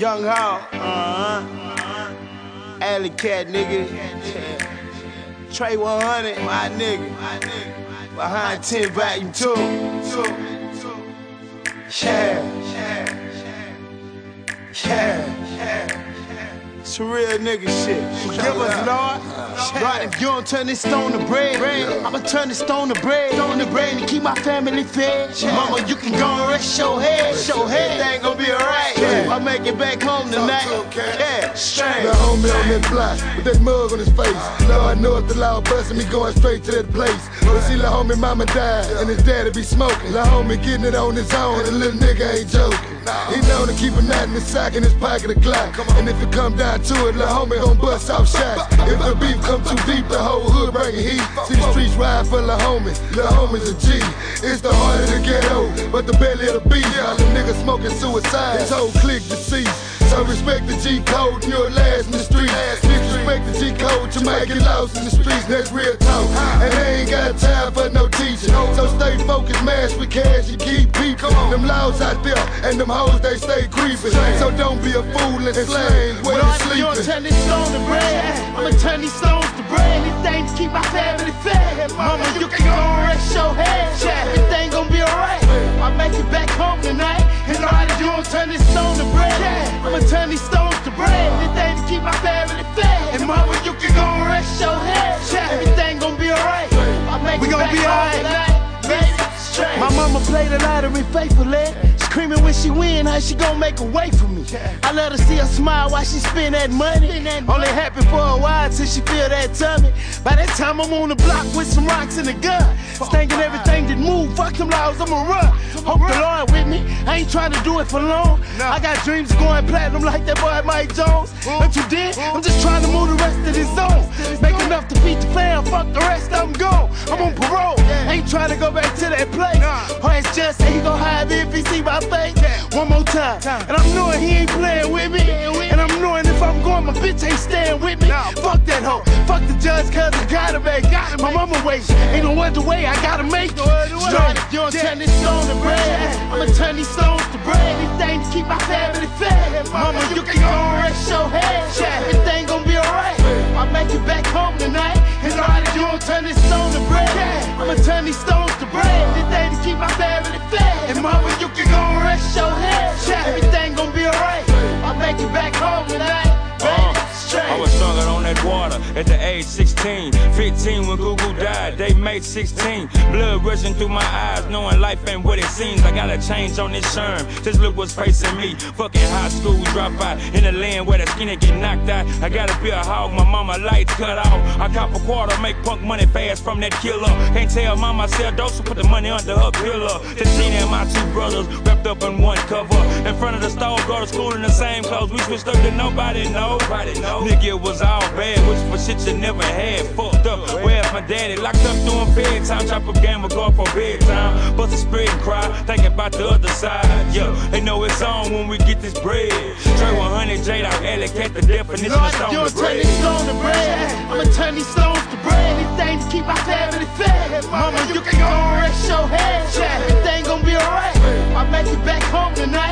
Young Hall, Alley Cat, nigga. Trey 100, my nigga. Behind 10 Volume 2. Yeah. It's a real nigga shit. Forgive us, Lord. Lord, if you don't turn this stone to bread, I'ma turn this stone to bread. Stone to bread to keep my family fed. Mama, you can go and rest your head. Everything gon' be alright. I'll make it back home tonight. Yeah, straight. The homie on that block with that mug on his face. Lord, know if the law bustin' me going straight to that place. But see, la homie mama died and his daddy be smoking. La homie getting it on his own, the little nigga ain't joking. He known to keep a knot in his sock in his pocket, a Glock. And if it come down to it, la homie gon' bust off shots. If the beef come too deep, the whole hood bringin' heat. See the streets ride for la homies a G. It's the heart of the ghetto, but the belly of the beast. All the niggas smoking suicide, his whole clique deceased. So respect the G code, you'll last in the streets. Disrespect the G code, you might get lost in the streets. That's real talk, and they ain't got time for no teaching. So stay focused, mash with cash, you keep peeping. Them laws out there, and them hoes, they stay creeping. So don't be a fool and slave where you sleeping. You don't turn this stone to bread, I'ma turn these stones to bread. Anything to keep my family fed. Mama, you can go and rest your head. Everything gon' be alright. I'll make it back home tonight. And Lord, if you don't turn this stone to bread, I'ma turn these stones to bread. Anything to keep my family fed. And mama, you can go and rest your head. Everything gon' be alright. I'll make it back home tonight. Baby, straight. My mama played the lottery faithfully. Screaming when she win, how she gon' make a way for me? I love to see her smile while she spend that money. Only happy for a while till she feel that tummy. By that time I'm on the block with some rocks and a gun. Stinking everything that move, fuck them laws, I'ma run. Hope the Lord with me, I ain't trying to do it for long. I got dreams of going platinum like that boy Mike Jones. But you did, I'm just trying to move the rest of this zone. Make enough to feed the fam, fuck the rest, I'm gone. I'm on parole, ain't trying to go back to that place. Or it's just say he gon' hide me if he see my face. One more time, and I'm knowing he ain't playing with me. And I'm knowing if I'm going, my bitch ain't staying with me. Fuck that hoe, fuck the judge, cause I gotta make my mama wait. Ain't no other way, I gotta make it. Lord, if you don't turn this stone to bread, I'ma turn these stones to bread. Anything to keep my family fed. Mama, you can go and rest your head. Everything gon' be alright. I'll make it back home tonight. And Lord, if you don't turn this stone to bread, I'ma turn these stones to bread. Anything to keep my family fed. And mama, you can go and rest your head. Everything gon' be alright. I'll make it back home tonight. I was struggled on that water at the age 16. 15 when Google died, they made 16. Blood rushing through my eyes, knowing life ain't what it seems. I gotta change on this sherm, just look what's facing me. Fucking high school dropout, in the land where the skinny get knocked out. I gotta be a hog, my mama lights cut off. I cop a quarter, make punk money fast from that killer. Can't tell mama sell dope, so put the money under her pillow. The teen and my two brothers wrapped up in one cover. In front of the store, go to school in the same clothes. We switched up to nobody know. Nigga, it was all bad, which for shit you never had. Fucked up, where's my daddy? Locked up doing bedtime, chop up game, go for bedtime. Bust a spread and cry, thinking about the other side. Yeah, they know it's on when we get this bread. Trey 100, J out, Alley Cat, the definition of stone to bread. Turn this stone to bread, I'ma turn these stones to bread. Anything to keep my family fed. Mama, you can go and rest your head. Everything gon' be alright. I'll make it back home tonight.